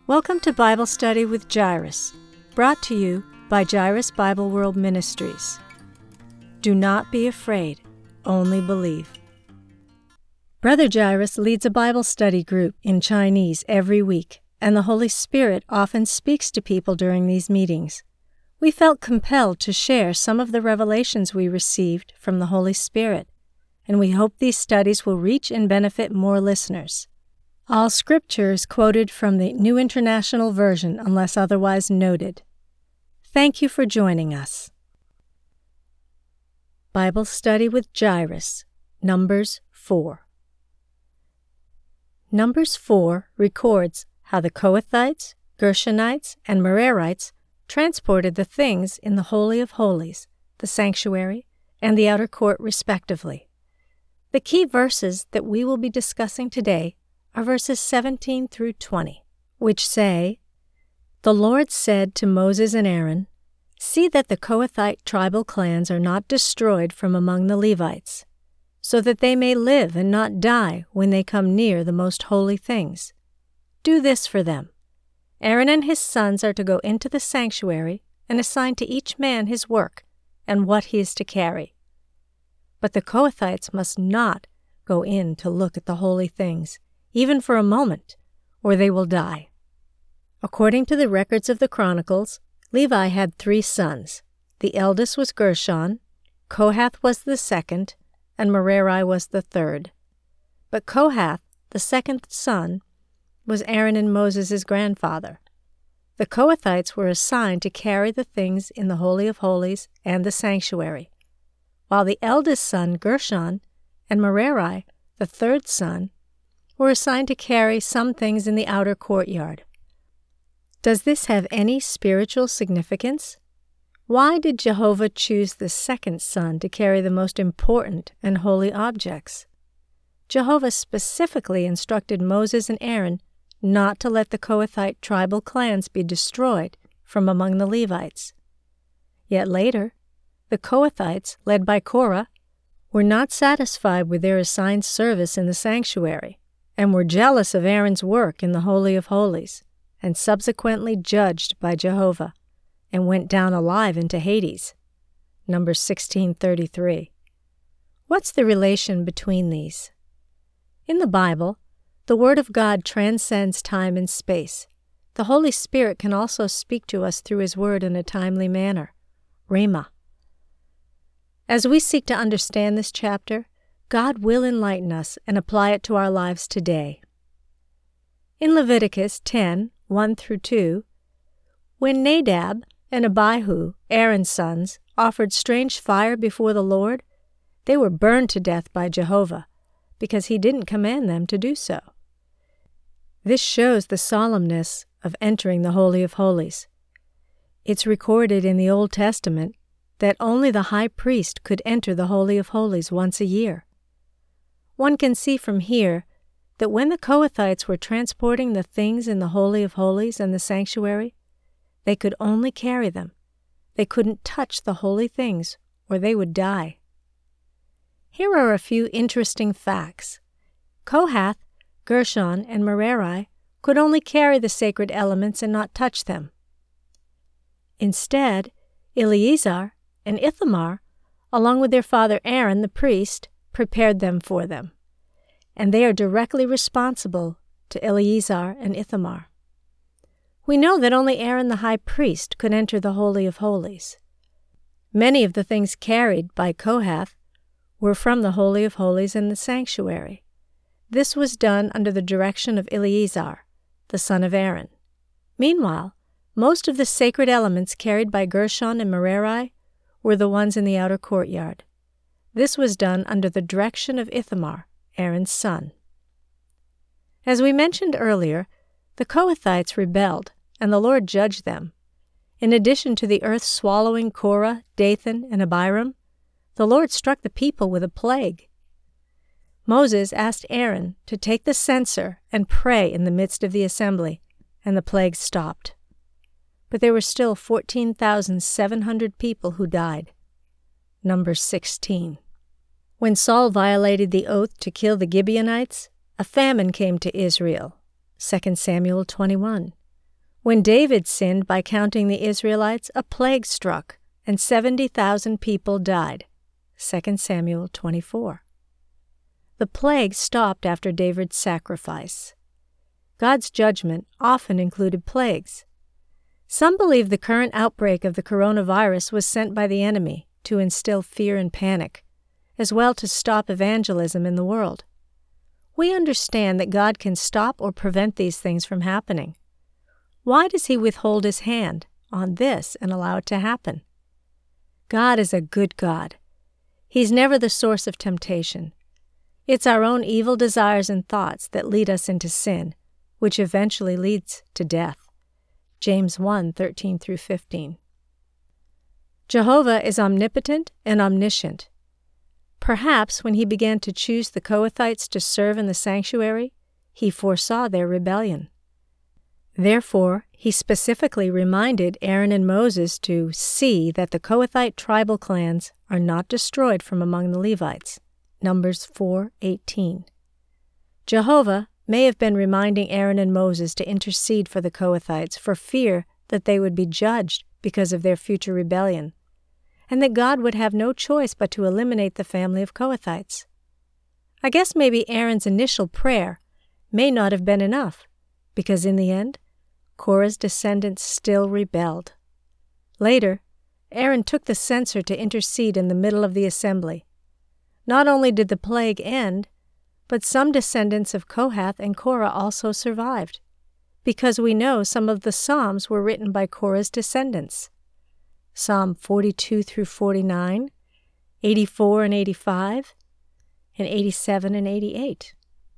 Welcome to Bible Study with Jairus, brought to you by Jairus Bible World Ministries. Do not be afraid, only believe. Brother Jairus leads a Bible study group in Chinese every week, and the Holy Spirit often speaks to people during these meetings. We felt compelled to share some of the revelations we received from the Holy Spirit, and we hope these studies will reach and benefit more listeners. All scripture is quoted from the New International Version unless otherwise noted. Thank you for joining us. Bible Study with Jairus, Numbers 4. Numbers 4 records how the Kohathites, Gershonites, and Merarites transported the things in the Holy of Holies, the sanctuary, and the outer court respectively. The key verses that we will be discussing today are verses 17 through 20, which say, "The Lord said to Moses and Aaron, 'See that the Kohathite tribal clans are not destroyed from among the Levites, so that they may live and not die when they come near the most holy things. Do this for them. Aaron and his sons are to go into the sanctuary and assign to each man his work and what he is to carry. But the Kohathites must not go in to look at the holy things, even for a moment, or they will die.'" According to the records of the Chronicles, Levi had 3 sons. The eldest was Gershon, Kohath was the second, and Merari was the third. But Kohath, the second son, was Aaron and Moses' grandfather. The Kohathites were assigned to carry the things in the Holy of Holies and the sanctuary, while the eldest son, Gershon, and Merari, the third son, were assigned to carry some things in the outer courtyard. Does this have any spiritual significance? Why did Jehovah choose the second son to carry the most important and holy objects? Jehovah specifically instructed Moses and Aaron not to let the Kohathite tribal clans be destroyed from among the Levites. Yet later, the Kohathites, led by Korah, were not satisfied with their assigned service in the sanctuary, and were jealous of Aaron's work in the Holy of Holies, and subsequently judged by Jehovah, and went down alive into Hades. Numbers 16:33. What's the relation between these? In the Bible, the Word of God transcends time and space. The Holy Spirit can also speak to us through His Word in a timely manner. Rhema. As we seek to understand this chapter, God will enlighten us and apply it to our lives today. In Leviticus 10:1-2, when Nadab and Abihu, Aaron's sons, offered strange fire before the Lord, they were burned to death by Jehovah, because He didn't command them to do so. This shows the solemnness of entering the Holy of Holies. It's recorded in the Old Testament that only the high priest could enter the Holy of Holies once a year. One can see from here that when the Kohathites were transporting the things in the Holy of Holies and the sanctuary, they could only carry them. They couldn't touch the holy things, or they would die. Here are a few interesting facts. Kohath, Gershon, and Merari could only carry the sacred elements and not touch them. Instead, Eleazar and Ithamar, along with their father Aaron the priest, prepared them for them, and they are directly responsible to Eleazar and Ithamar. We know that only Aaron the high priest could enter the Holy of Holies. Many of the things carried by Kohath were from the Holy of Holies and the sanctuary. This was done under the direction of Eleazar, the son of Aaron. Meanwhile, most of the sacred elements carried by Gershon and Merari were the ones in the outer courtyard. This was done under the direction of Ithamar, Aaron's son. As we mentioned earlier, the Kohathites rebelled, and the Lord judged them. In addition to the earth swallowing Korah, Dathan, and Abiram, the Lord struck the people with a plague. Moses asked Aaron to take the censer and pray in the midst of the assembly, and the plague stopped. But there were still 14,700 people who died. Numbers 16. When Saul violated the oath to kill the Gibeonites, a famine came to Israel. 2 Samuel 21. When David sinned by counting the Israelites, a plague struck, and 70,000 people died. 2 Samuel 24. The plague stopped after David's sacrifice. God's judgment often included plagues. Some believe the current outbreak of the coronavirus was sent by the enemy to instill fear and panic, as well to stop evangelism in the world. We understand that God can stop or prevent these things from happening. Why does He withhold His hand on this and allow it to happen? God is a good God. He's never the source of temptation. It's our own evil desires and thoughts that lead us into sin, which eventually leads to death. James 1:13-15. Jehovah is omnipotent and omniscient. Perhaps when He began to choose the Kohathites to serve in the sanctuary, He foresaw their rebellion. Therefore, He specifically reminded Aaron and Moses to see that the Kohathite tribal clans are not destroyed from among the Levites. Numbers 4:18. Jehovah may have been reminding Aaron and Moses to intercede for the Kohathites for fear that they would be judged because of their future rebellion, and that God would have no choice but to eliminate the family of Kohathites. I guess maybe Aaron's initial prayer may not have been enough, because in the end, Korah's descendants still rebelled. Later, Aaron took the censer to intercede in the middle of the assembly. Not only did the plague end, but some descendants of Kohath and Korah also survived, because we know some of the Psalms were written by Korah's descendants. Psalm 42-49, 84 and 85, and 87 and 88.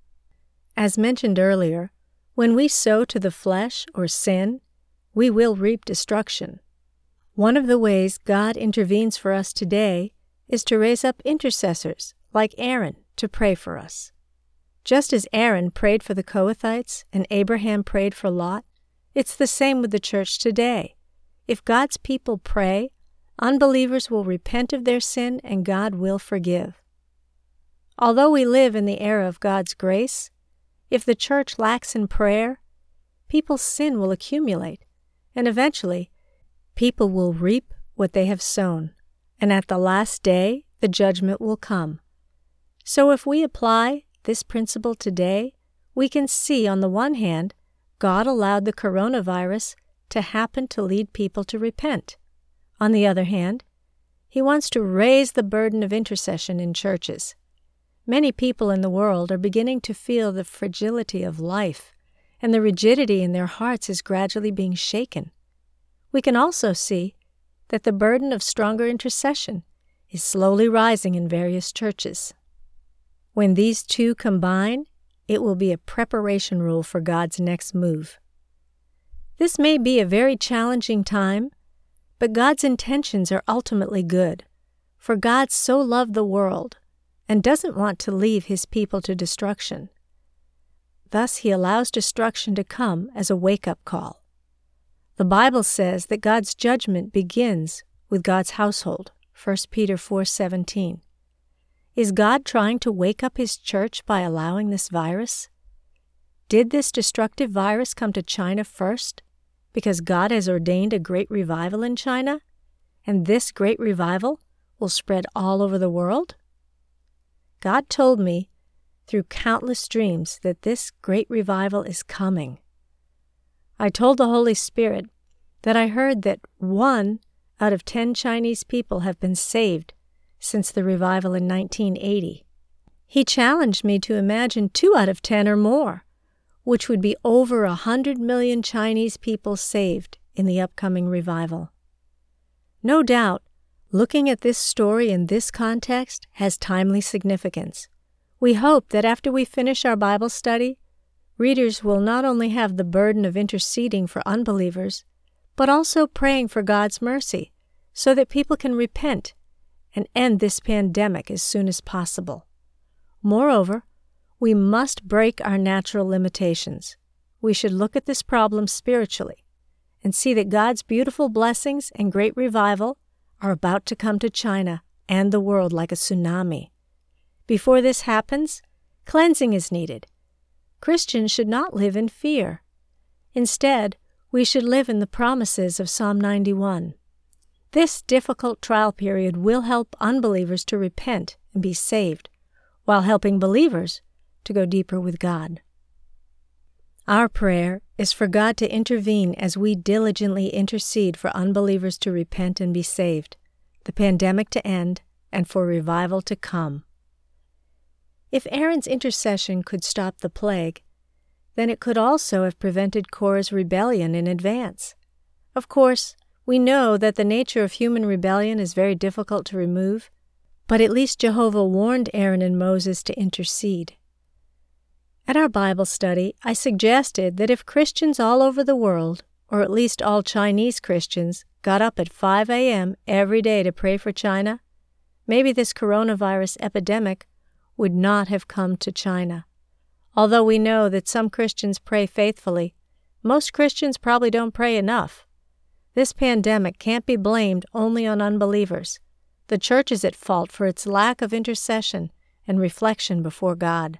As mentioned earlier, when we sow to the flesh or sin, we will reap destruction. One of the ways God intervenes for us today is to raise up intercessors like Aaron to pray for us. Just as Aaron prayed for the Kohathites and Abraham prayed for Lot, it's the same with the church today. If God's people pray, unbelievers will repent of their sin and God will forgive. Although we live in the era of God's grace, if the church lacks in prayer, people's sin will accumulate, and eventually, people will reap what they have sown, and at the last day, the judgment will come. So if we apply this principle today, we can see on the one hand, God allowed the coronavirus to happen to lead people to repent. On the other hand, He wants to raise the burden of intercession in churches. Many people in the world are beginning to feel the fragility of life, and the rigidity in their hearts is gradually being shaken. We can also see that the burden of stronger intercession is slowly rising in various churches. When these two combine, it will be a preparation rule for God's next move. This may be a very challenging time, but God's intentions are ultimately good, for God so loved the world and doesn't want to leave His people to destruction. Thus, He allows destruction to come as a wake-up call. The Bible says that God's judgment begins with God's household, 1 Peter 4:17. Is God trying to wake up His church by allowing this virus? Did this destructive virus come to China first because God has ordained a great revival in China, and this great revival will spread all over the world? God told me through countless dreams that this great revival is coming. I told the Holy Spirit that I heard that 1 out of 10 Chinese people have been saved since the revival in 1980. He challenged me to imagine 2 out of 10 or more, which would be over 100 million Chinese people saved in the upcoming revival. No doubt, looking at this story in this context has timely significance. We hope that after we finish our Bible study, readers will not only have the burden of interceding for unbelievers, but also praying for God's mercy so that people can repent and end this pandemic as soon as possible. Moreover, we must break our natural limitations. We should look at this problem spiritually and see that God's beautiful blessings and great revival are about to come to China and the world like a tsunami. Before this happens, cleansing is needed. Christians should not live in fear. Instead, we should live in the promises of Psalm 91. This difficult trial period will help unbelievers to repent and be saved, while helping believers to go deeper with God. Our prayer is for God to intervene as we diligently intercede for unbelievers to repent and be saved, the pandemic to end, and for revival to come. If Aaron's intercession could stop the plague, then it could also have prevented Korah's rebellion in advance. Of course, we know that the nature of human rebellion is very difficult to remove, but at least Jehovah warned Aaron and Moses to intercede. At our Bible study, I suggested that if Christians all over the world, or at least all Chinese Christians, got up at 5 a.m. every day to pray for China, maybe this coronavirus epidemic would not have come to China. Although we know that some Christians pray faithfully, most Christians probably don't pray enough. This pandemic can't be blamed only on unbelievers. The church is at fault for its lack of intercession and reflection before God.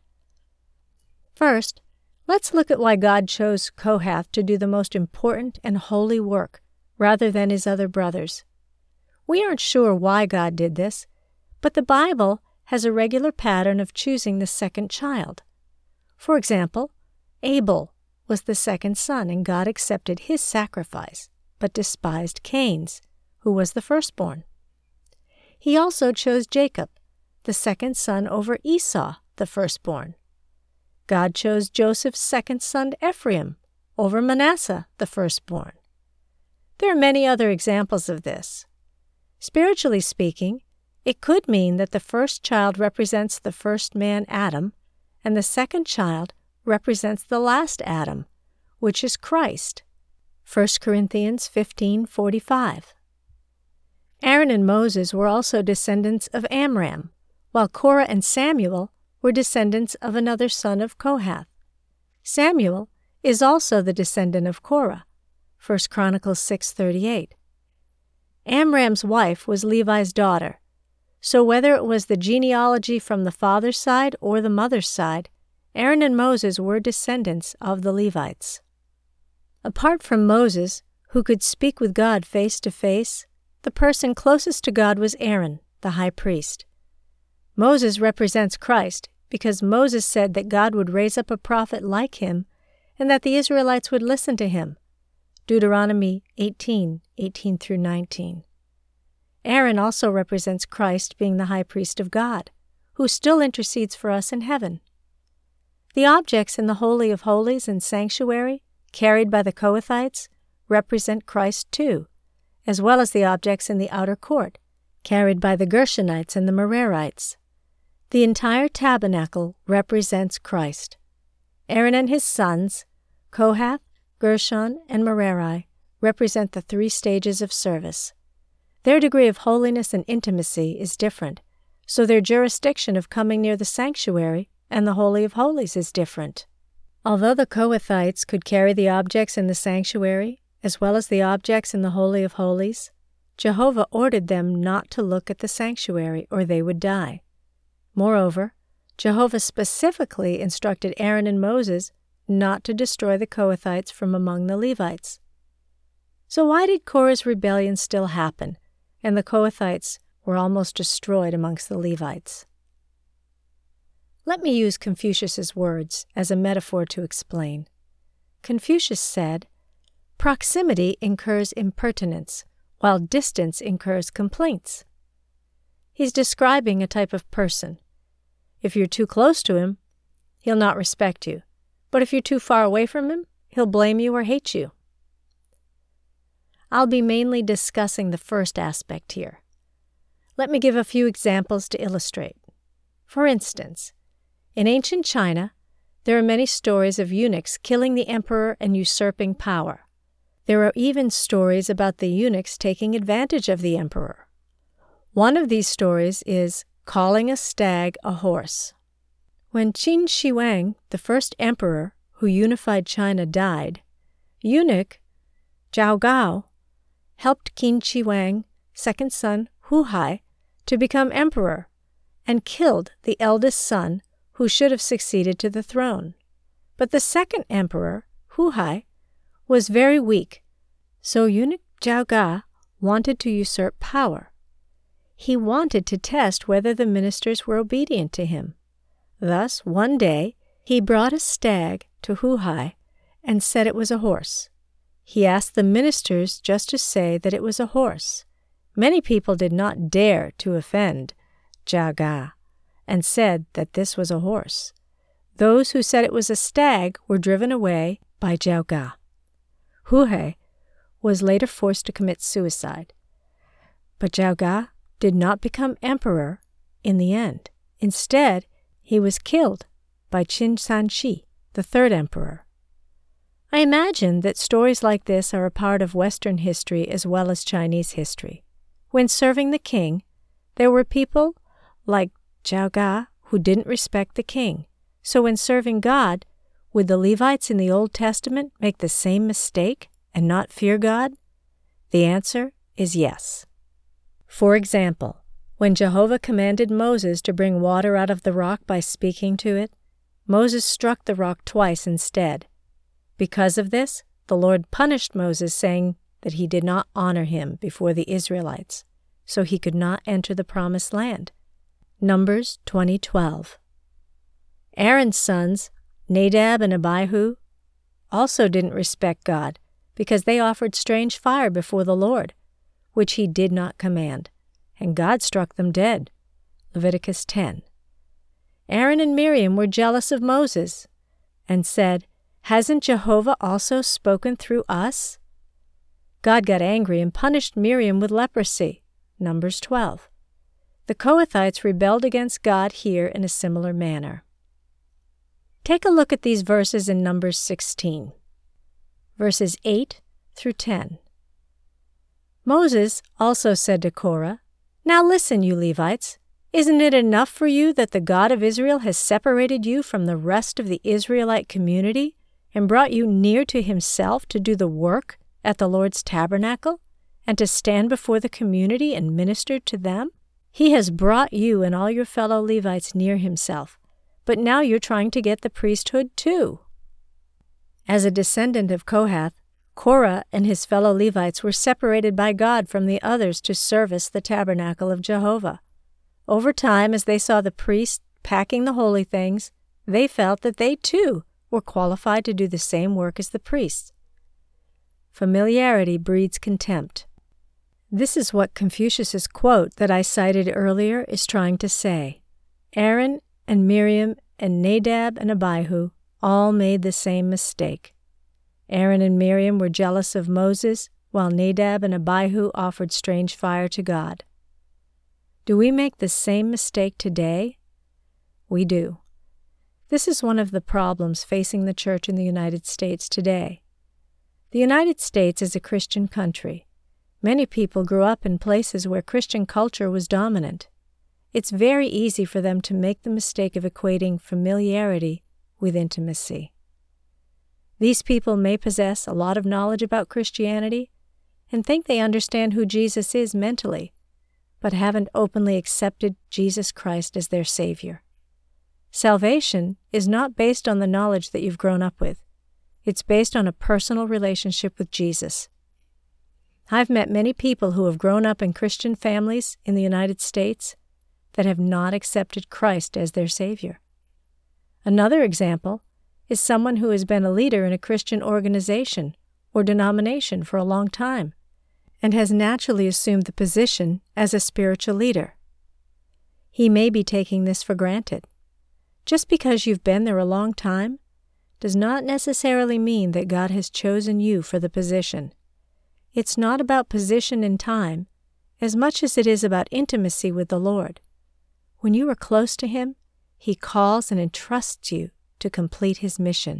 First, let's look at why God chose Kohath to do the most important and holy work rather than his other brothers. We aren't sure why God did this, but the Bible has a regular pattern of choosing the second child. For example, Abel was the second son, and God accepted his sacrifice, but despised Cain's, who was the firstborn. He also chose Jacob, the second son, over Esau, the firstborn. God chose Joseph's second son, Ephraim, over Manasseh, the firstborn. There are many other examples of this. Spiritually speaking, it could mean that the first child represents the first man, Adam, and the second child represents the last Adam, which is Christ. 1 Corinthians 15:45. Aaron and Moses were also descendants of Amram, while Korah and Samuel were descendants of another son of Kohath. Samuel is also the descendant of Korah, 1 Chronicles 6:38. Amram's wife was Levi's daughter, so whether it was the genealogy from the father's side or the mother's side, Aaron and Moses were descendants of the Levites. Apart from Moses, who could speak with God face to face, the person closest to God was Aaron, the high priest. Moses represents Christ because Moses said that God would raise up a prophet like him and that the Israelites would listen to him. Deuteronomy 18:18-19. Aaron also represents Christ being the high priest of God, who still intercedes for us in heaven. The objects in the Holy of Holies and sanctuary, carried by the Kohathites, represent Christ too, as well as the objects in the outer court, carried by the Gershonites and the Merarites. The entire tabernacle represents Christ. Aaron and his sons, Kohath, Gershon, and Merari, represent the three stages of service. Their degree of holiness and intimacy is different, so their jurisdiction of coming near the sanctuary and the Holy of Holies is different. Although the Kohathites could carry the objects in the sanctuary, as well as the objects in the Holy of Holies, Jehovah ordered them not to look at the sanctuary, or they would die. Moreover, Jehovah specifically instructed Aaron and Moses not to destroy the Kohathites from among the Levites. So why did Korah's rebellion still happen, and the Kohathites were almost destroyed amongst the Levites? Let me use Confucius's words as a metaphor to explain. Confucius said, "Proximity incurs impertinence, while distance incurs complaints." He's describing a type of person. If you're too close to him, he'll not respect you. But if you're too far away from him, he'll blame you or hate you. I'll be mainly discussing the first aspect here. Let me give a few examples to illustrate. For instance, in ancient China, there are many stories of eunuchs killing the emperor and usurping power. There are even stories about the eunuchs taking advantage of the emperor. One of these stories is calling a stag a horse. When Qin Shi Huang, the first emperor who unified China, died, eunuch Zhao Gao helped Qin Shi Huang, second son Hu Hai, to become emperor, and killed the eldest son who should have succeeded to the throne. But the second emperor, Hu Hai, was very weak, so eunuch Jiao wanted to usurp power. He wanted to test whether the ministers were obedient to him. Thus, one day, he brought a stag to Huhai and said it was a horse. He asked the ministers just to say that it was a horse. Many people did not dare to offend Jiao and said that this was a horse. Those who said it was a stag were driven away by Jiao. Huhai was later forced to commit suicide. But Jiao did not become emperor in the end. Instead, he was killed by Qin Sanshi, the third emperor. I imagine that stories like this are a part of Western history as well as Chinese history. When serving the king, there were people like Jiao who didn't respect the king. So when serving God, would the Levites in the Old Testament make the same mistake and not fear God? The answer is yes. For example, when Jehovah commanded Moses to bring water out of the rock by speaking to it, Moses struck the rock twice instead. Because of this, the Lord punished Moses, saying that he did not honor him before the Israelites, so he could not enter the promised land. Numbers 20:12. Aaron's sons, Nadab and Abihu, also didn't respect God because they offered strange fire before the Lord, which he did not command, and God struck them dead. Leviticus 10. Aaron and Miriam were jealous of Moses and said, "Hasn't Jehovah also spoken through us?" God got angry and punished Miriam with leprosy. Numbers 12. The Kohathites rebelled against God here in a similar manner. Take a look at these verses in Numbers 16, verses 8 through 10. Moses also said to Korah, "Now listen, you Levites. Isn't it enough for you that the God of Israel has separated you from the rest of the Israelite community and brought you near to himself to do the work at the Lord's tabernacle and to stand before the community and minister to them? He has brought you and all your fellow Levites near himself, but now you're trying to get the priesthood too." As a descendant of Kohath, Korah and his fellow Levites were separated by God from the others to service the tabernacle of Jehovah. Over time, as they saw the priests packing the holy things, they felt that they too were qualified to do the same work as the priests. Familiarity breeds contempt. This is what Confucius's quote that I cited earlier is trying to say. Aaron and Miriam and Nadab and Abihu all made the same mistake. Aaron and Miriam were jealous of Moses, while Nadab and Abihu offered strange fire to God. Do we make the same mistake today? We do. This is one of the problems facing the church in the United States today. The United States is a Christian country. Many people grew up in places where Christian culture was dominant. It's very easy for them to make the mistake of equating familiarity with intimacy. These people may possess a lot of knowledge about Christianity and think they understand who Jesus is mentally, but haven't openly accepted Jesus Christ as their Savior. Salvation is not based on the knowledge that you've grown up with. It's based on a personal relationship with Jesus. I've met many people who have grown up in Christian families in the United States that have not accepted Christ as their Savior. Another example is someone who has been a leader in a Christian organization or denomination for a long time and has naturally assumed the position as a spiritual leader. He may be taking this for granted. Just because you've been there a long time does not necessarily mean that God has chosen you for the position. It's not about position in time as much as it is about intimacy with the Lord. When you are close to Him, He calls and entrusts you to complete His mission.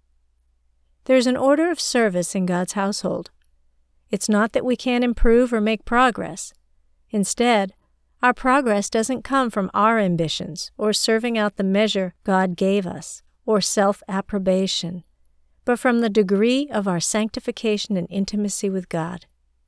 There's an order of service in God's household. It's not that we can't improve or make progress. Instead, our progress doesn't come from our ambitions or serving out the measure God gave us or self-approbation, but from the degree of our sanctification and intimacy with God.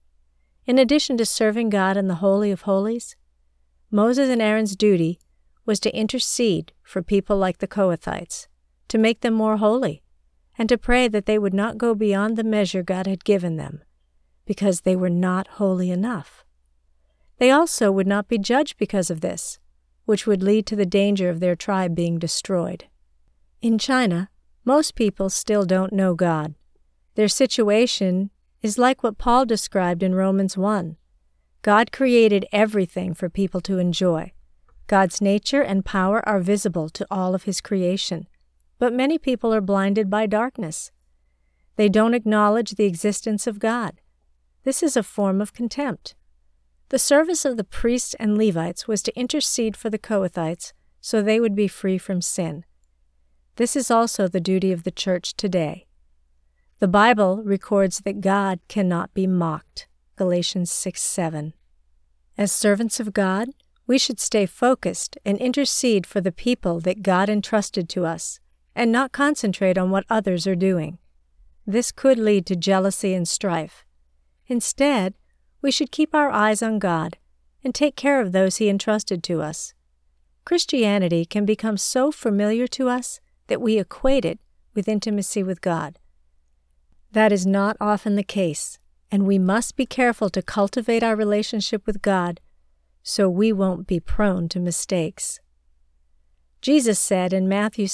In addition to serving God in the Holy of Holies, Moses and Aaron's duty was to intercede for people like the Kohathites, to make them more holy, and to pray that they would not go beyond the measure God had given them, because they were not holy enough. They also would not be judged because of this, which would lead to the danger of their tribe being destroyed. In China, most people still don't know God. Their situation is like what Paul described in Romans 1. God created everything for people to enjoy. God's nature and power are visible to all of His creation, but many people are blinded by darkness. They don't acknowledge the existence of God. This is a form of contempt. The service of the priests and Levites was to intercede for the Kohathites so they would be free from sin. This is also the duty of the church today. The Bible records that God cannot be mocked, Galatians 6:7. As servants of God, we should stay focused and intercede for the people that God entrusted to us, and not concentrate on what others are doing. This could lead to jealousy and strife. Instead, we should keep our eyes on God and take care of those He entrusted to us. Christianity can become so familiar to us that we equate it with intimacy with God. That is not often the case, and we must be careful to cultivate our relationship with God so we won't be prone to mistakes. Jesus said in Matthew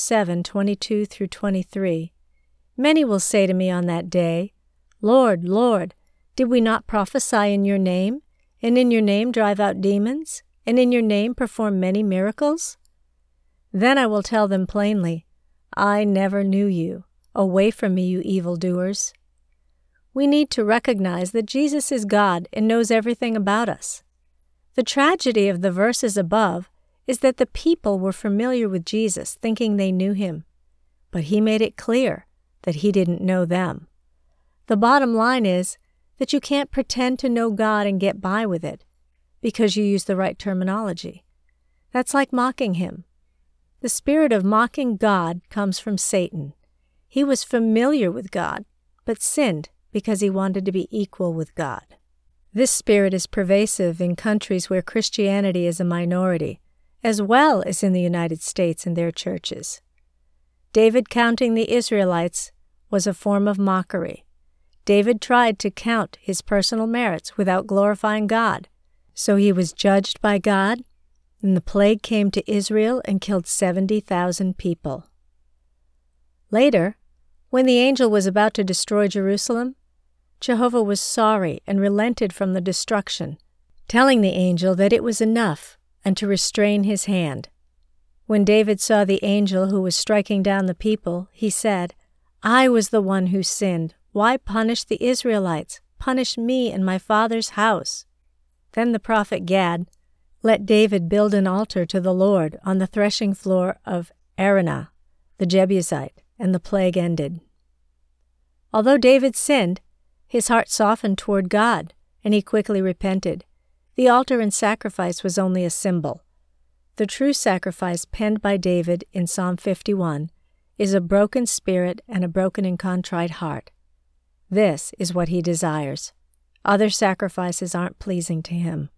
7:22-23, "Many will say to me on that day, 'Lord, Lord, did we not prophesy in your name, and in your name drive out demons, and in your name perform many miracles?' Then I will tell them plainly, 'I never knew you. Away from me, you evildoers.'" We need to recognize that Jesus is God and knows everything about us. The tragedy of the verses above is that the people were familiar with Jesus, thinking they knew Him, but He made it clear that He didn't know them. The bottom line is that you can't pretend to know God and get by with it because you use the right terminology. That's like mocking Him. The spirit of mocking God comes from Satan. He was familiar with God, but sinned because he wanted to be equal with God. This spirit is pervasive in countries where Christianity is a minority, as well as in the United States and their churches. David counting the Israelites was a form of mockery. David tried to count his personal merits without glorifying God, so he was judged by God, and the plague came to Israel and killed 70,000 people. Later, when the angel was about to destroy Jerusalem, Jehovah was sorry and relented from the destruction, telling the angel that it was enough and to restrain his hand. When David saw the angel who was striking down the people, he said, "I was the one who sinned. Why punish the Israelites? Punish me and my father's house." Then the prophet Gad let David build an altar to the Lord on the threshing floor of Araunah, the Jebusite, and the plague ended. Although David sinned, his heart softened toward God, and he quickly repented. The altar and sacrifice was only a symbol. The true sacrifice penned by David in Psalm 51 is a broken spirit and a broken and contrite heart. This is what he desires. Other sacrifices aren't pleasing to him.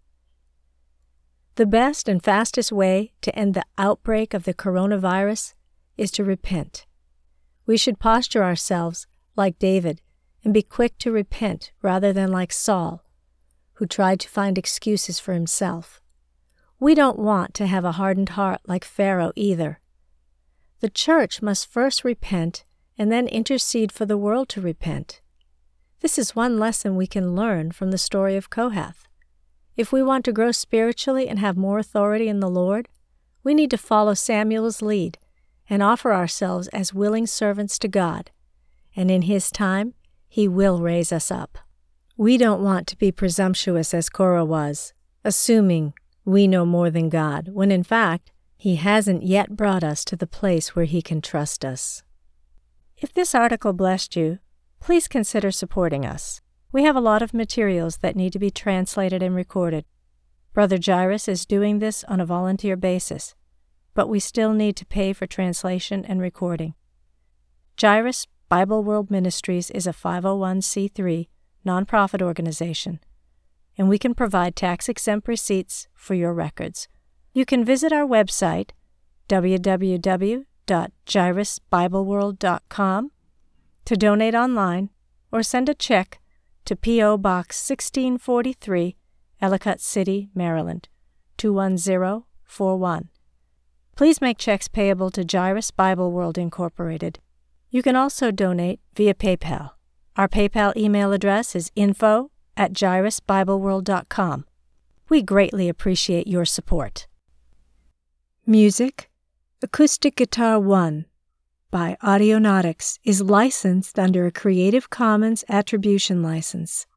The best and fastest way to end the outbreak of the coronavirus is to repent. We should posture ourselves like David and be quick to repent rather than like Saul, who tried to find excuses for himself. We don't want to have a hardened heart like Pharaoh either. The church must first repent and then intercede for the world to repent. This is one lesson we can learn from the story of Kohath. If we want to grow spiritually and have more authority in the Lord, we need to follow Samuel's lead and offer ourselves as willing servants to God, and in His time, He will raise us up. We don't want to be presumptuous as Korah was, assuming we know more than God, when in fact, He hasn't yet brought us to the place where He can trust us. If this article blessed you, please consider supporting us. We have a lot of materials that need to be translated and recorded. Brother Jairus is doing this on a volunteer basis, but we still need to pay for translation and recording. Jairus Bible World Ministries is a 501c3 nonprofit organization, and we can provide tax-exempt receipts for your records. You can visit our website, www.jairusbibleworld.com, to donate online or send a check to P.O. Box 1643, Ellicott City, Maryland, 21041. Please make checks payable to Jairus Bible World Incorporated. You can also donate via PayPal. Our PayPal email address is info@jairusbibleworld.com. We greatly appreciate your support. Music, Acoustic Guitar 1 by Audionautics is licensed under a Creative Commons Attribution License.